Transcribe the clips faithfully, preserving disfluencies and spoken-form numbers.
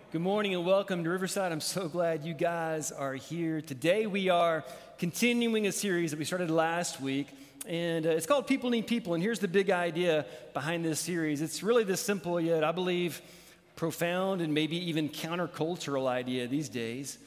Good morning and welcome to Riverside. I'm so glad you guys are here. Today we are continuing a series that we started last week, and uh, it's called People Need People. And here's the big idea behind this series. It's really this simple, yet I believe profound and maybe even countercultural idea these days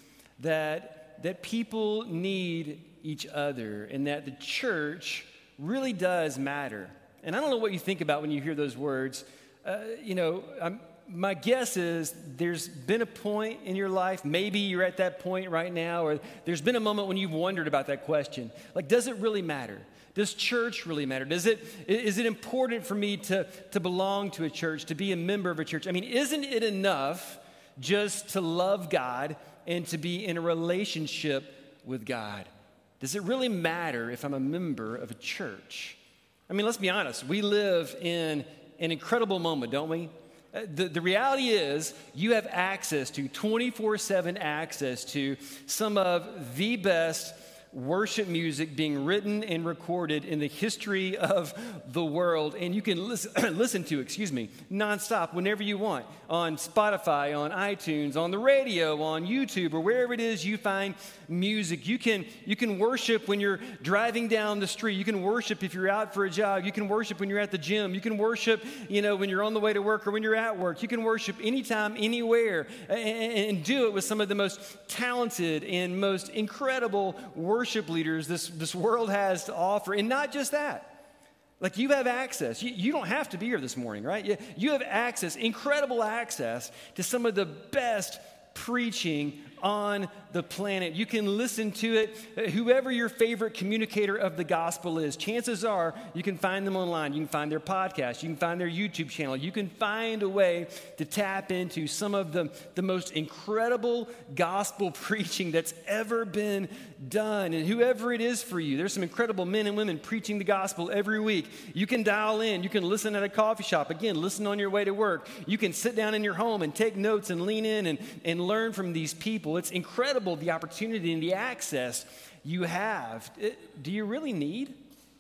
that, that people need each other and that the church really does matter. And I don't know what you think about when you hear those words. Uh, you know, I'm, my guess is there's been a point in your life, maybe you're at that point right now, or there's been a moment when you've wondered about that question. Like, does it really matter? Does church really matter? Does it, is it important for me to, to belong to a church, to be a member of a church? I mean, isn't it enough just to love God and to be in a relationship with God? Does it really matter if I'm a member of a church? I mean, let's be honest. We live in an incredible moment, don't we? The, the reality is you have access to twenty-four seven access to some of the best worship music being written and recorded in the history of the world, and you can listen, listen to, excuse me, nonstop whenever you want on Spotify, on iTunes, on the radio, on YouTube, or wherever it is you find music. You can you can worship when you're driving down the street. You can worship if you're out for a jog. You can worship when you're at the gym. You can worship, you know, when you're on the way to work or when you're at work. You can worship anytime, anywhere, and, and do it with some of the most talented and most incredible worship worship leaders this, this world has to offer. And not just that. Like, you have access. You, you don't have to be here this morning, right? You, you have access, incredible access to some of the best preaching on the planet. You can listen to it. Whoever your favorite communicator of the gospel is, chances are you can find them online. You can find their podcast. You can find their YouTube channel. You can find a way to tap into some of the, the most incredible gospel preaching that's ever been done. And whoever it is for you, there's some incredible men and women preaching the gospel every week. You can dial in. You can listen at a coffee shop. Again, listen on your way to work. You can sit down in your home and take notes and lean in and, and learn from these people. It's incredible, the opportunity and the access you have. It, do you really need?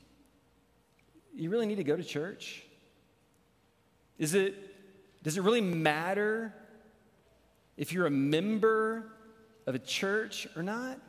You really need to go to church? Is it, does it really matter if you're a member of a church or not?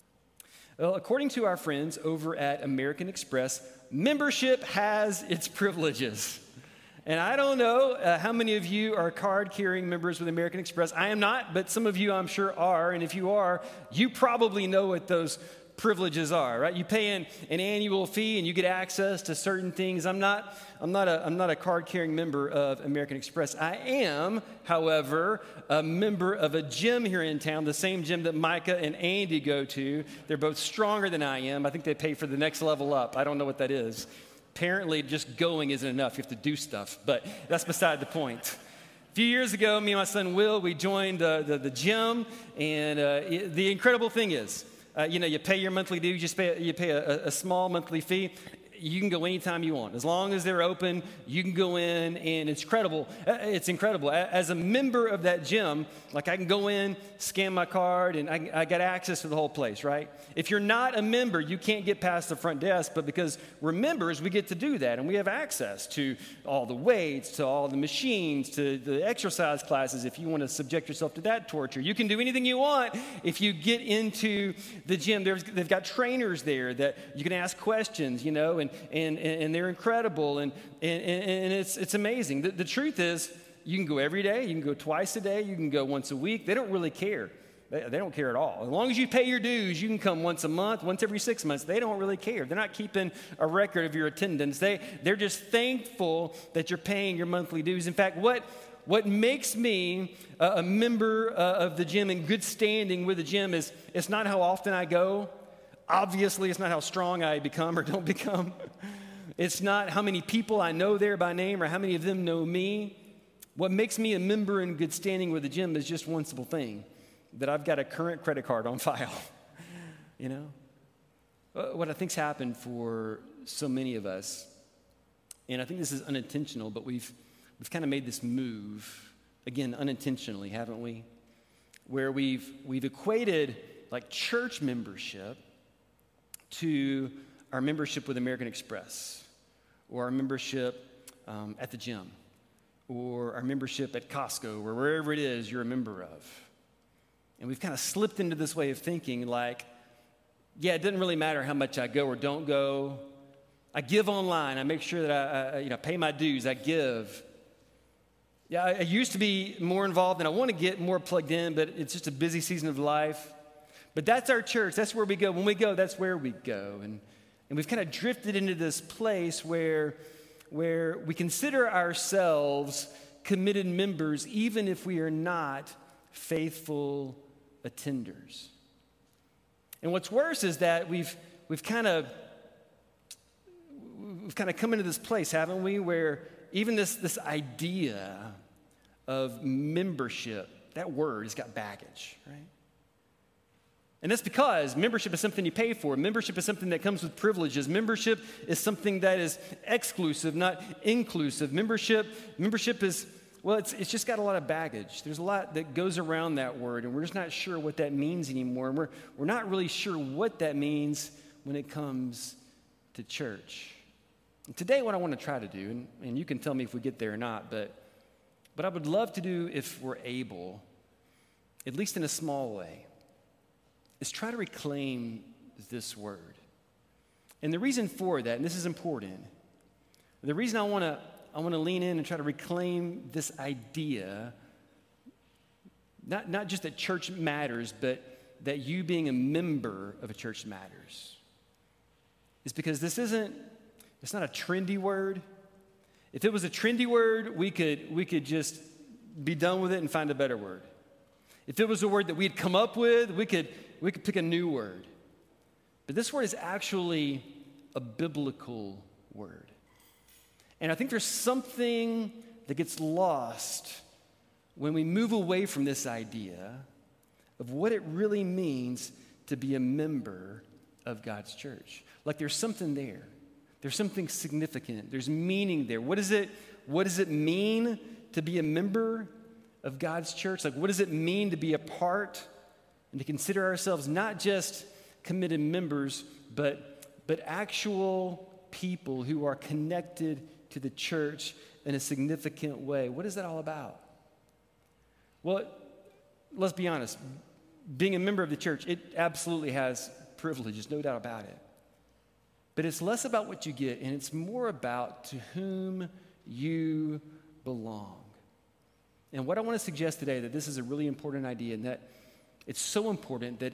Well, according to our friends over at American Express, membership has its privileges. And I don't know uh, how many of you are card-carrying members with American Express. I am not, but some of you I'm sure are. And if you are, you probably know what those privileges are, right? You pay an, an annual fee and you get access to certain things. I'm not, I'm not a, I'm not a card-carrying member of American Express. I am, however, a member of a gym here in town, the same gym that Micah and Andy go to. They're both stronger than I am. I think they pay for the next level up. I don't know what that is. Apparently, just going isn't enough. You have to do stuff, but that's beside the point. A few years ago, me and my son Will, we joined uh, the, the gym, and uh, it, the incredible thing is, uh, you know, you pay your monthly dues, you pay, you pay a, a small monthly fee. You can go anytime you want. As long as they're open, you can go in, and it's incredible. It's incredible. As a member of that gym, like, I can go in, scan my card, and I, I got access to the whole place, right? If you're not a member, you can't get past the front desk, but because we're members, we get to do that, and we have access to all the weights, to all the machines, to the exercise classes if you want to subject yourself to that torture. You can do anything you want if you get into the gym. There's, they've got trainers there that you can ask questions, you know, and And, and they're incredible, and, and, and it's, it's amazing. The, the truth is, you can go every day, you can go twice a day, you can go once a week. They don't really care. They, they don't care at all. As long as you pay your dues, you can come once a month, once every six months. They don't really care. They're not keeping a record of your attendance. They, they're just thankful that you're paying your monthly dues. In fact, what, what makes me a, a member uh, of the gym in good standing with the gym is it's not how often I go. Obviously, it's not how strong I become or don't become. It's not how many people I know there by name or how many of them know me. What makes me a member in good standing with the gym is just one simple thing, that I've got a current credit card on file. You know? What I think's happened for so many of us, and I think this is unintentional, but we've, we've kind of made this move, again, unintentionally, haven't we? Where we've, we've equated, like, church membership to our membership with American Express or our membership um, at the gym. or our membership at Costco or wherever it is you're a member of. And we've kind of slipped into this way of thinking like, yeah, it doesn't really matter how much I go or don't go. I give online. I make sure that I, I you know, pay my dues. I give. Yeah, I, I used to be more involved, and I want to get more plugged in, but it's just a busy season of life. But that's our church. That's where we go. When we go, that's where we go. And, and we've kind of drifted into this place where, where we consider ourselves committed members, even if we are not faithful attenders. And what's worse is that we've we've kind of we've kind of come into this place, haven't we, where even this this idea of membership, that word has got baggage, right? And that's because membership is something you pay for. Membership is something that comes with privileges. Membership is something that is exclusive, not inclusive. Membership membership is Well, it's it's just got a lot of baggage. There's a lot that goes around that word, and we're just not sure what that means anymore. And we're, we're not really sure what that means when it comes to church. And today, what I want to try to do, and, and you can tell me if we get there or not, but what I would love to do if we're able, at least in a small way, is try to reclaim this word. And the reason for that, and this is important, the reason I want to I want to lean in and try to reclaim this idea, not, not just that church matters, but that you being a member of a church matters. Is because this isn't, it's not a trendy word. If it was a trendy word, we could, we could just be done with it and find a better word. If it was a word that we'd come up with, we could, we could pick a new word. But this word is actually a biblical word. And I think there's something that gets lost when we move away from this idea of what it really means to be a member of God's church. Like there's something there. There's something significant. There's meaning there. What is it, what does it mean to be a member of God's church? Like what does it mean to be a part and to consider ourselves not just committed members, but, but actual people who are connected to the church in a significant way? What is that all about? Well, let's be honest. Being a member of the church, it absolutely has privileges, no doubt about it. But it's less about what you get, and it's more about to whom you belong. And what I want to suggest today, that this is a really important idea, and that it's so important that,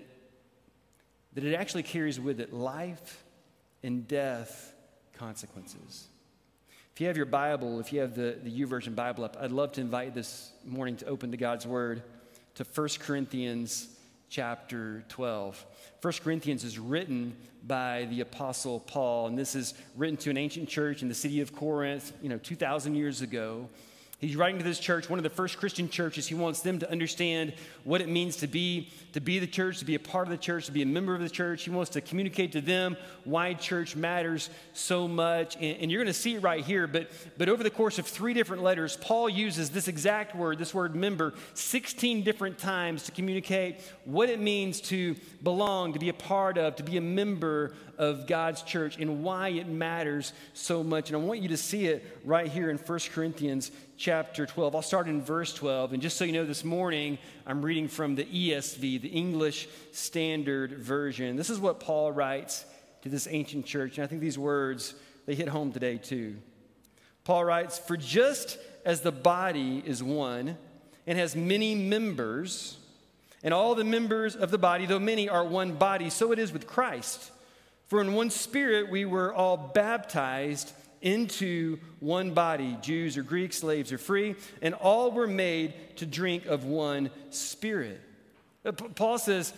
that it actually carries with it life and death consequences. If you have your Bible, if you have the, the YouVersion Bible up, I'd love to invite you this morning to open to God's Word to First Corinthians chapter twelve. First Corinthians is written by the Apostle Paul, and this is written to an ancient church in the city of Corinth, you know, two thousand years ago. He's writing to this church, one of the first Christian churches. He wants them to understand what it means to be, to be the church, to be a part of the church, to be a member of the church. He wants to communicate to them why church matters so much. And, and you're going to see it right here, but, but over the course of three different letters, Paul uses this exact word, this word member, sixteen different times to communicate what it means to belong, to be a part of, to be a member of God's church, and why it matters so much. And I want you to see it right here in First Corinthians chapter twelve. I'll start in verse twelve. And just so you know, this morning, I'm reading from the E S V, the English Standard Version. This is what Paul writes to this ancient church. And I think these words, they hit home today too. Paul writes, "For just as the body is one and has many members, and all the members of the body, though many, are one body, so it is with Christ. For in one Spirit we were all baptized into one body, Jews or Greeks, slaves or free, and all were made to drink of one Spirit." Paul says,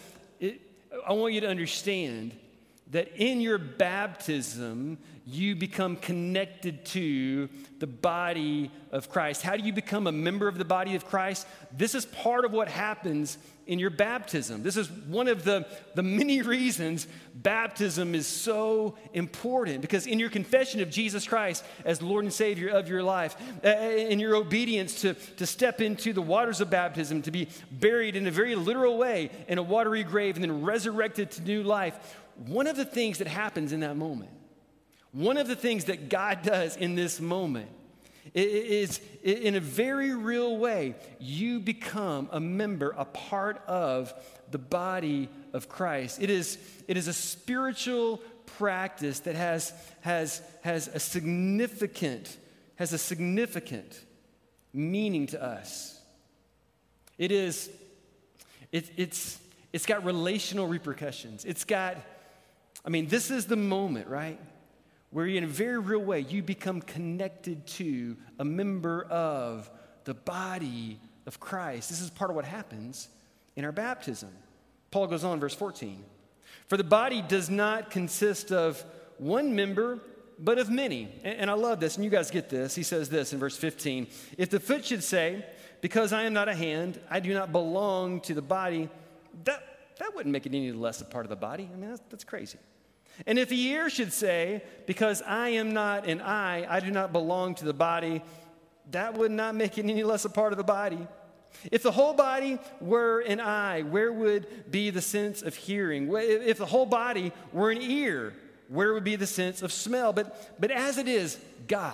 I want you to understand that in your baptism, you become connected to the body of Christ. How do you become a member of the body of Christ? This is part of what happens in your baptism. This is one of the, the many reasons baptism is so important, because in your confession of Jesus Christ as Lord and Savior of your life, uh, in your obedience to, to step into the waters of baptism, to be buried in a very literal way in a watery grave and then resurrected to new life, one of the things that happens in that moment, one of the things that God does in this moment It is, in a very real way, you become a member, a part of the body of Christ. It is, it is a spiritual practice that has, has, has a significant, has a significant meaning to us. It is, it, it's, it's got relational repercussions. It's got, I mean, this is the moment, right? Where in a very real way, you become connected to a member of the body of Christ. This is part of what happens in our baptism. Paul goes on, verse fourteen. For the body does not consist of one member, but of many. And, and I love this, and you guys get this. He says this in verse fifteen. If the foot should say, because I am not a hand, I do not belong to the body, that, that wouldn't make it any less a part of the body. I mean, that's, that's crazy. And if the ear should say, because I am not an eye, I do not belong to the body, that would not make it any less a part of the body. If the whole body were an eye, where would be the sense of hearing? If the whole body were an ear, where would be the sense of smell? But, but as it is, God,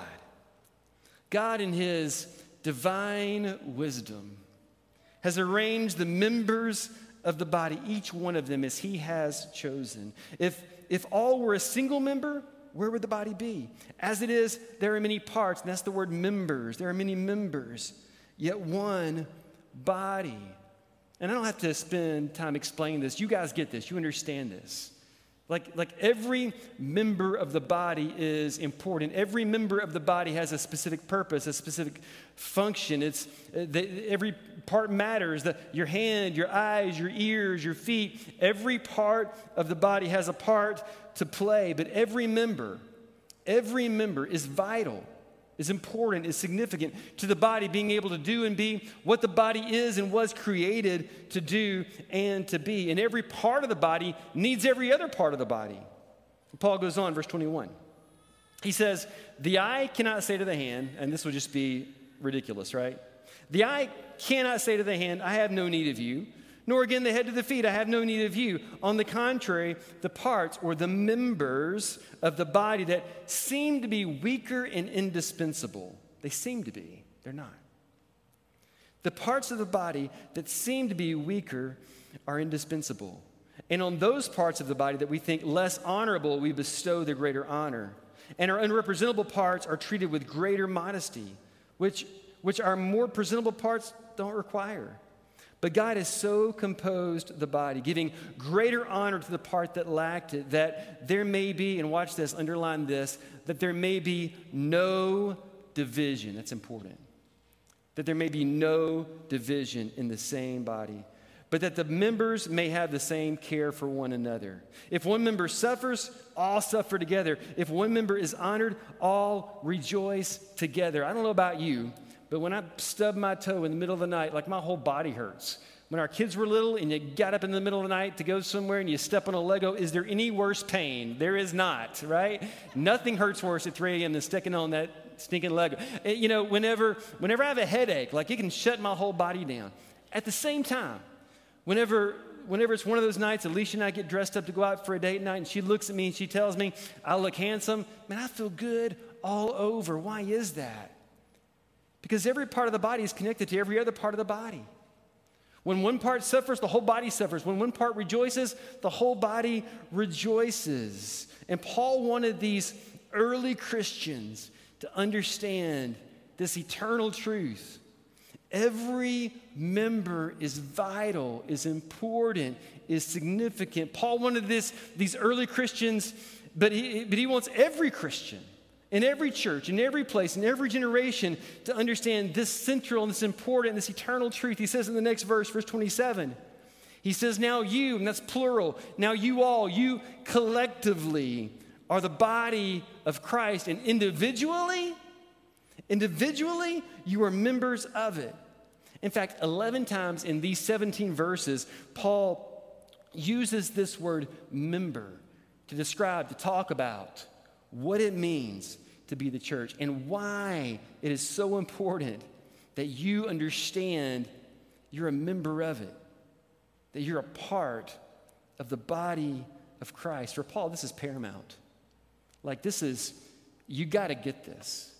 God in his divine wisdom has arranged the members of the body, each one of them as he has chosen. If, if all were a single member, where would the body be? As it is, there are many parts, and that's the word members. There are many members, yet one body. And I don't have to spend time explaining this. You guys get this. You understand this. Like, like every member of the body is important. Every member of the body has a specific purpose, a specific function. It's uh, the, every part matters. The, your hand, your eyes, your ears, your feet. Every part of the body has a part to play. But every member, every member is vital, is important, is significant to the body being able to do and be what the body is and was created to do and to be. And every part of the body needs every other part of the body. Paul goes on, verse twenty-one. He says, the eye cannot say to the hand, and this would just be ridiculous, right? The eye cannot say to the hand, I have no need of you, nor again the head to the feet, I have no need of you. On the contrary, the parts or the members of the body that seem to be weaker and indispensable, they seem to be, they're not. The parts of the body that seem to be weaker are indispensable. And on those parts of the body that we think less honorable, we bestow the greater honor. And our unrepresentable parts are treated with greater modesty, which, which our more presentable parts don't require. But God has so composed the body, giving greater honor to the part that lacked it, that there may be, and watch this, underline this, that there may be no division. That's important. That there may be no division in the same body, but that the members may have the same care for one another. If one member suffers, all suffer together. If one member is honored, all rejoice together. I don't know about you, but when I stub my toe in the middle of the night, like my whole body hurts. When our kids were little and you got up in the middle of the night to go somewhere and you step on a Lego, is there any worse pain? There is not, right? Nothing hurts worse at three a.m. than sticking on that stinking Lego. You know, whenever, whenever I have a headache, like it can shut my whole body down. At the same time, whenever, whenever it's one of those nights, Alicia and I get dressed up to go out for a date night and she looks at me and she tells me I look handsome, man, I feel good all over. Why is that? Because every part of the body is connected to every other part of the body. When one part suffers, the whole body suffers. When one part rejoices, the whole body rejoices. And Paul wanted these early Christians to understand this eternal truth. Every member is vital, is important, is significant. Paul wanted this, these early Christians, but he, but he wants every Christian in every church, in every place, in every generation to understand this central and this important, this eternal truth. He says in the next verse, verse twenty-seven, he says, now you, and that's plural, now you all, you collectively are the body of Christ, and individually, individually, you are members of it. In fact, eleven times in these seventeen verses, Paul uses this word member to describe, to talk about what it means to be the church and why it is so important that you understand you're a member of it, that you're a part of the body of Christ. For Paul, this is paramount. Like this is, you got to get this.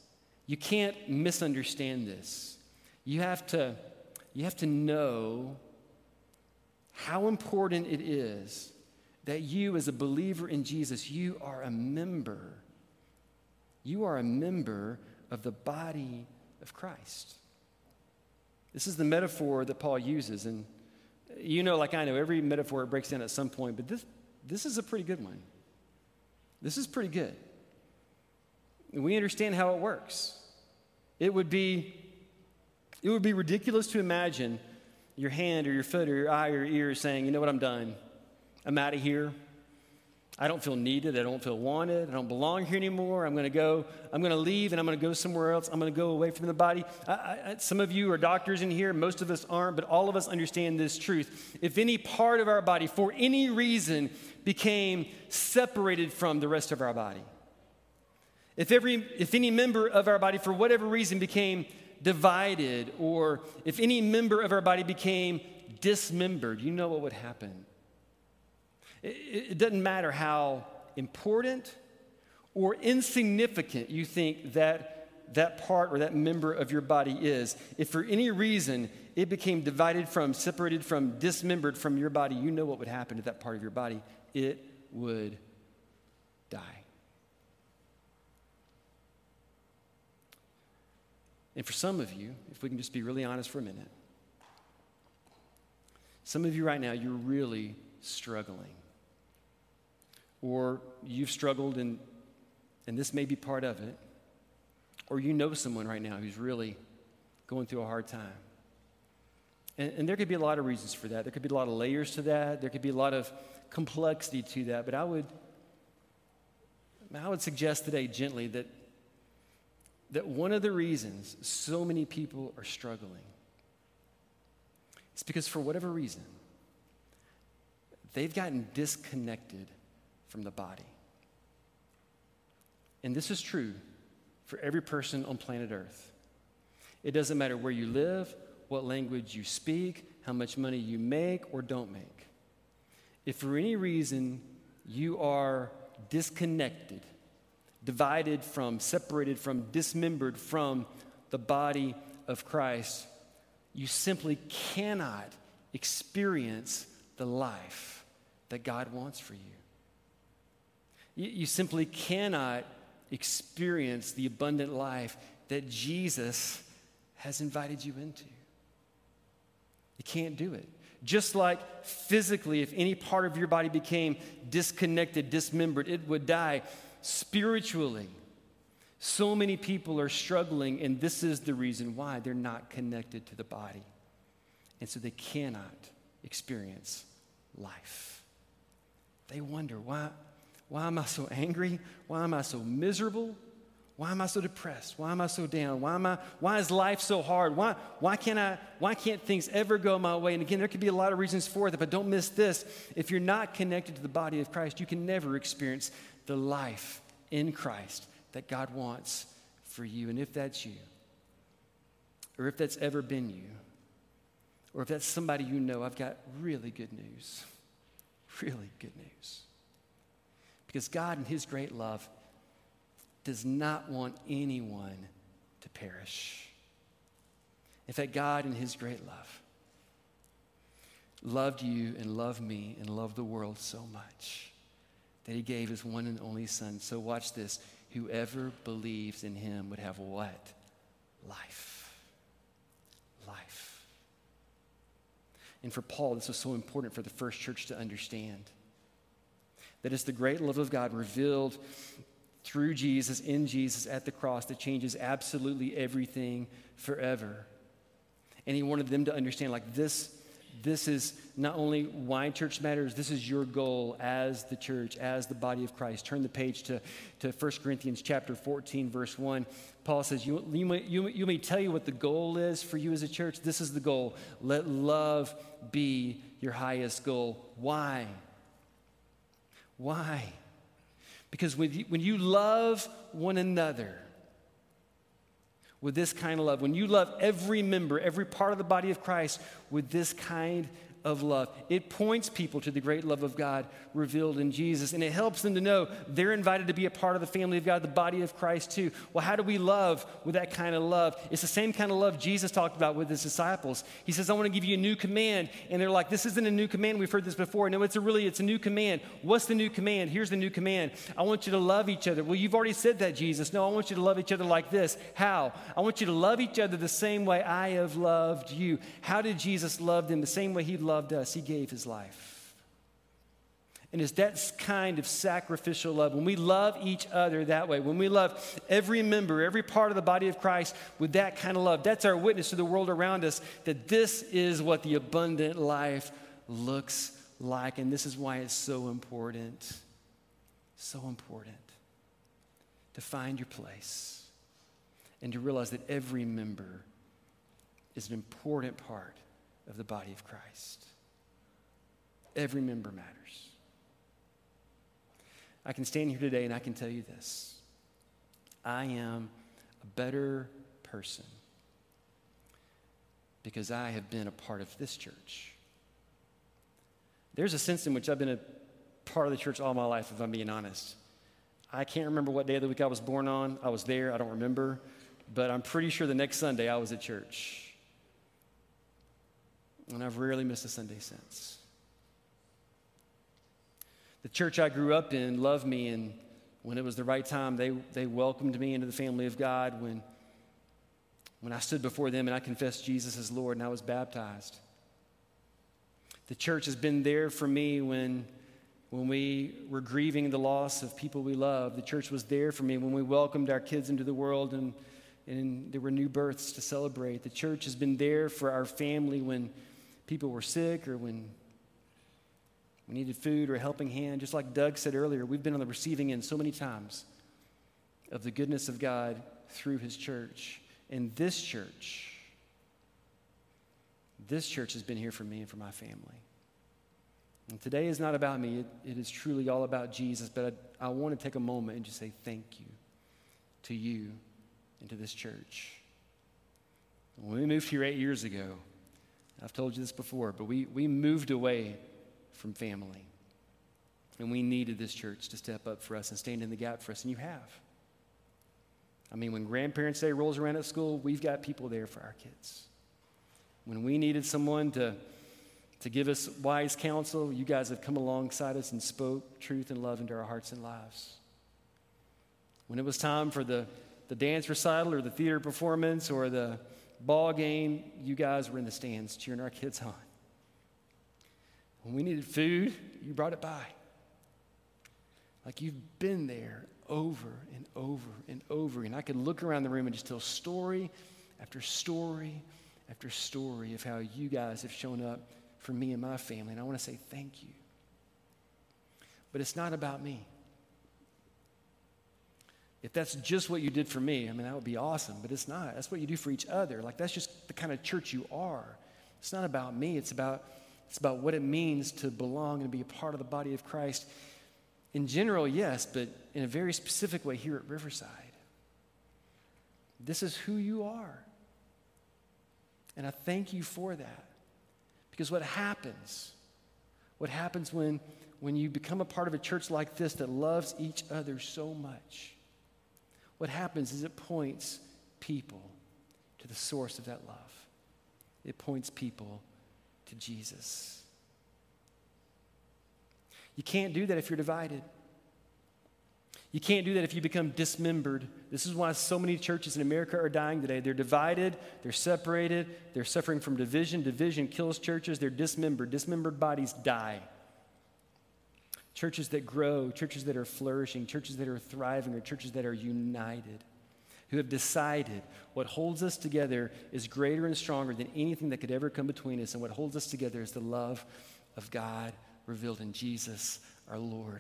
You can't misunderstand this. You have to, you have to know how important it is that you, as a believer in Jesus, you are a member. You are a member of the body of Christ. This is the metaphor that Paul uses. And you know, like I know, every metaphor breaks down at some point, but this, this is a pretty good one. This is pretty good. We understand how it works. It would be, it would be ridiculous to imagine your hand or your foot or your eye or your ear saying, you know what, I'm done. I'm out of here. I don't feel needed. I don't feel wanted. I don't belong here anymore. I'm going to go. I'm going to leave, and I'm going to go somewhere else. I'm going to go away from the body. I, I, some of you are doctors in here. Most of us aren't, but all of us understand this truth. If any part of our body, for any reason, became separated from the rest of our body, if every, if any member of our body, for whatever reason, became divided, or if any member of our body became dismembered, you know what would happen. It doesn't matter how important or insignificant you think that that part or that member of your body is. If for any reason it became divided from, separated from, dismembered from your body, you know what would happen to that part of your body. It would die. And for some of you, if we can just be really honest for a minute, some of you right now, you're really struggling. Or you've struggled, and, and this may be part of it. Or you know someone right now who's really going through a hard time. And, and there could be a lot of reasons for that. There could be a lot of layers to that. There could be a lot of complexity to that. But I would, I would suggest today gently that, that one of the reasons so many people are struggling is because for whatever reason, they've gotten disconnected from the body. And this is true for every person on planet Earth. It doesn't matter where you live, what language you speak, how much money you make or don't make. If for any reason you are disconnected, divided from, separated from, dismembered from the body of Christ, you simply cannot experience the life that God wants for you. You, you simply cannot experience the abundant life that Jesus has invited you into. You can't do it. Just like physically, if any part of your body became disconnected, dismembered, it would die. Spiritually, so many people are struggling, and this is the reason why they're not connected to the body. And so they cannot experience life. They wonder, why, why am I so angry? Why am I so miserable? Why am I so depressed? Why am I so down? Why am I, why is life so hard? Why, why can't I, why can't things ever go my way? And again, there could be a lot of reasons for that, but don't miss this. If you're not connected to the body of Christ, you can never experience the life in Christ that God wants for you. And if that's you, or if that's ever been you, or if that's somebody you know, I've got really good news. Really good news. Because God, in His great love, does not want anyone to perish. In fact, God, in His great love, loved you and loved me and loved the world so much that He gave His one and only Son. So watch this. Whoever believes in Him would have what? Life. Life. And for Paul, this was so important for the first church to understand. That it's the great love of God revealed through Jesus, in Jesus, at the cross, that changes absolutely everything forever. And He wanted them to understand, like, this, this is not only why church matters, this is your goal as the church, as the body of Christ. Turn the page to, to First Corinthians chapter fourteen, verse one. Paul says, you, you, may, you, you may tell you what the goal is for you as a church. This is the goal. Let love be your highest goal. Why? Why? Because when you, when you love one another with this kind of love, when you love every member, every part of the body of Christ with this kind of love. It points people to the great love of God revealed in Jesus, and it helps them to know they're invited to be a part of the family of God, the body of Christ too. Well, how do we love with that kind of love? It's the same kind of love Jesus talked about with his disciples. He says, I want to give you a new command, and they're like, this isn't a new command. We've heard this before. No, it's a really, it's a new command. What's the new command? Here's the new command. I want you to love each other. Well, you've already said that, Jesus. No, I want you to love each other like this. How? I want you to love each other the same way I have loved you. How did Jesus love them? The same way he loved us. He gave his life. And it's that kind of sacrificial love. When we love each other that way, when we love every member, every part of the body of Christ with that kind of love, that's our witness to the world around us that this is what the abundant life looks like. And this is why it's so important, so important to find your place and to realize that every member is an important part of the body of Christ. Every member matters. I can stand here today and I can tell you this. I am a better person because I have been a part of this church. There's a sense in which I've been a part of the church all my life, if I'm being honest. I can't remember what day of the week I was born on. I was there. I don't remember. But I'm pretty sure the next Sunday I was at church. And I've rarely missed a Sunday since. The church I grew up in loved me, and when it was the right time, they, they welcomed me into the family of God. When, when I stood before them and I confessed Jesus as Lord and I was baptized. The church has been there for me when, when we were grieving the loss of people we love. The church was there for me when we welcomed our kids into the world and, and there were new births to celebrate. The church has been there for our family when people were sick or when we needed food or a helping hand. Just like Doug said earlier, we've been on the receiving end so many times of the goodness of God through his church. And this church, this church has been here for me and for my family. And today is not about me. It, it is truly all about Jesus. But I, I want to take a moment and just say thank you to you and to this church. When we moved here eight years ago, I've told you this before, but we, we moved away from family. And we needed this church to step up for us and stand in the gap for us, and you have. I mean, when Grandparents' Day rolls around at school, we've got people there for our kids. When we needed someone to, to give us wise counsel, you guys have come alongside us and spoke truth and love into our hearts and lives. When it was time for the, the dance recital or the theater performance or the ball game, you guys were in the stands cheering our kids on. When we needed food, you brought it by. Like you've been there over and over and over. And I could look around the room and just tell story after story after story of how you guys have shown up for me and my family. And I want to say thank you. But it's not about me. If that's just what you did for me, I mean, that would be awesome, but it's not. That's what you do for each other. Like, that's just the kind of church you are. It's not about me. It's about, it's about what it means to belong and be a part of the body of Christ. In general, yes, but in a very specific way here at Riverside. This is who you are. And I thank you for that. Because what happens, what happens when, when you become a part of a church like this that loves each other so much, what happens is it points people to the source of that love. It points people to Jesus. You can't do that if you're divided. You can't do that if you become dismembered. This is why so many churches in America are dying today. They're divided, they're separated, they're suffering from division. Division kills churches, they're dismembered. Dismembered bodies die. Churches that grow, churches that are flourishing, churches that are thriving, are churches that are united, who have decided what holds us together is greater and stronger than anything that could ever come between us. And what holds us together is the love of God revealed in Jesus, our Lord.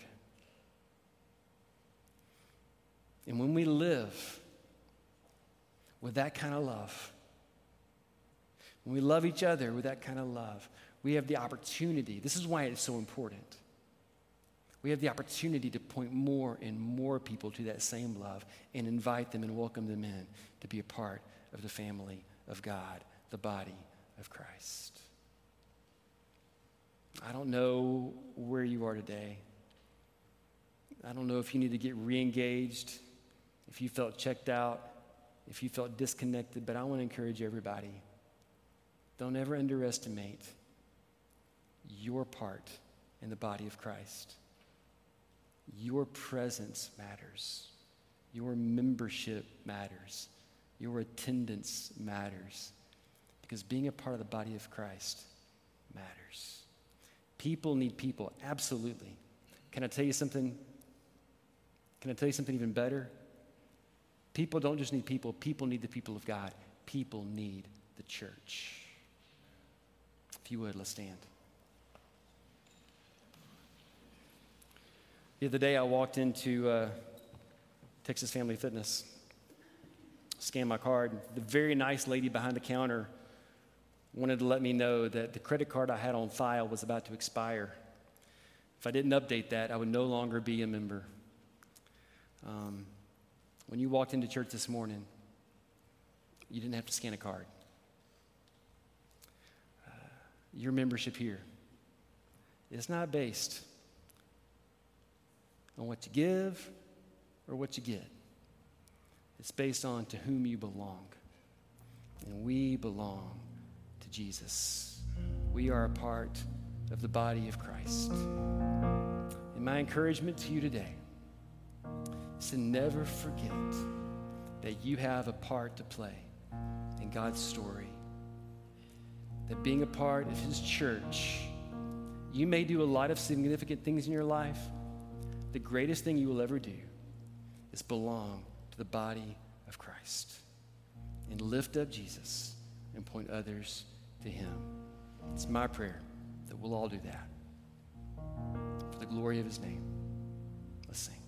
And when we live with that kind of love, when we love each other with that kind of love, we have the opportunity. This is why it's so important. We have the opportunity to point more and more people to that same love and invite them and welcome them in to be a part of the family of God, the body of Christ. I don't know where you are today. I don't know if you need to get re-engaged, if you felt checked out, if you felt disconnected, but I want to encourage everybody. Don't ever underestimate your part in the body of Christ. Your presence matters. Your membership matters. Your attendance matters. Because being a part of the body of Christ matters. People need people, absolutely. Can I tell you something? Can I tell you something even better? People don't just need people, people need the people of God. People need the church. If you would, let's stand. The other day I walked into uh, Texas Family Fitness, scanned my card. The very nice lady behind the counter wanted to let me know that the credit card I had on file was about to expire. If I didn't update that, I would no longer be a member. Um, when you walked into church this morning, you didn't have to scan a card. Uh, your membership here is not based on what you give or what you get. It's based on to whom you belong. And we belong to Jesus. We are a part of the body of Christ. And my encouragement to you today is to never forget that you have a part to play in God's story. That being a part of His church, you may do a lot of significant things in your life. The greatest thing you will ever do is belong to the body of Christ and lift up Jesus and point others to Him. It's my prayer that we'll all do that for the glory of His name. Let's sing.